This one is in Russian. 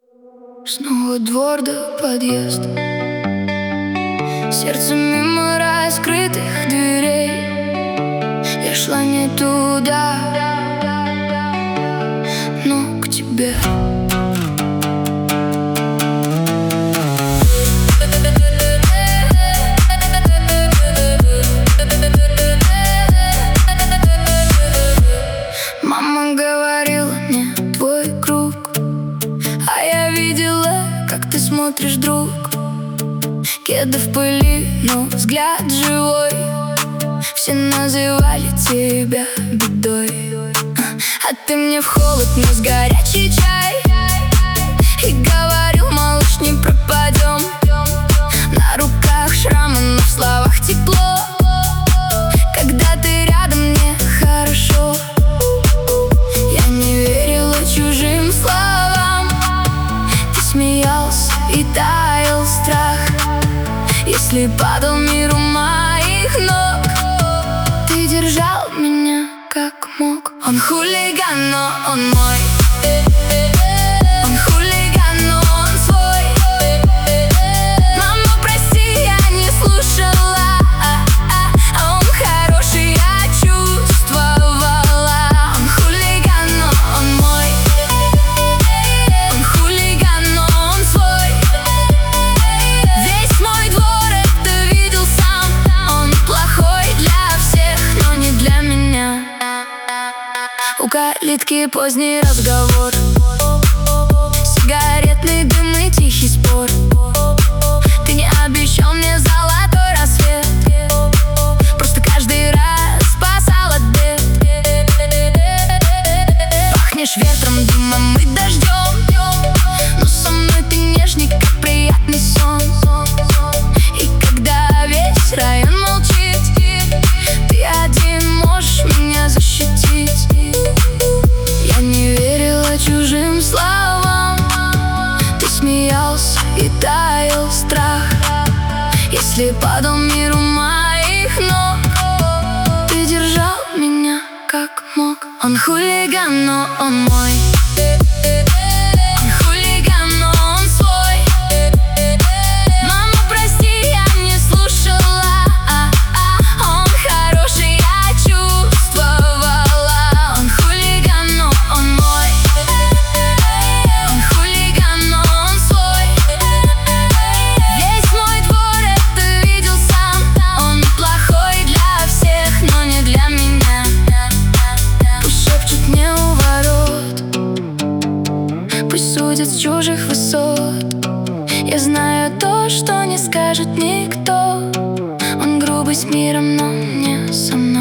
Снова двор да подъезд, сердце мимо раскрытых дверей. Я шла не туда, но к тебе. Мама говорила мне, твой круг, а я видела, как ты смотришь, друг. Кеды в пыли, но взгляд живой. Все называли тебя бедой, а ты мне в холод нес горячий чай и говорил, малыш, не пропадем. На руках шрамы, но в словах тепло. Когда ты рядом, мне хорошо. Я не верила чужим словам. Ты смеялся и таял страх. Если падал мир у моих ног, ты держал меня как мог. Он хулиган, но он мой. Он хулиган, но он свой. Мама, прости, я не слушала, а он хороший, я чувствовала. Он хулиган, но он мой. Он хулиган, но он свой. Весь мой двор это видел сам. Он плохой для всех, но не для меня. У калитки поздний разговор, сигаретный дым и тихий спор. Ты не обещал мне золотой рассвет, просто каждый раз спасал от бед. Пахнешь ветром, дымом и дождем, но со мной ты нежный, как приятный сон. И когда весь район молчит, ты один можешь меня защитить. Я не верила чужим словам. Ты смеялся и таял страх. Если падал мир у моих ног, ты держал меня как мог. Он хулиган, но он мой. Он хулиган, но он свой. Мама, прости, я не слушала, он хороший, я чувствовала. Он хулиган, но он мой. Он хулиган, но он свой. Весь мой двор это видел сам. Он плохой для всех, но не для меня. Пусть шепчут мне у ворот, пусть судят с чужих высот. Я знаю то, что не скажет никто. Он грубый с миром, но не со мной.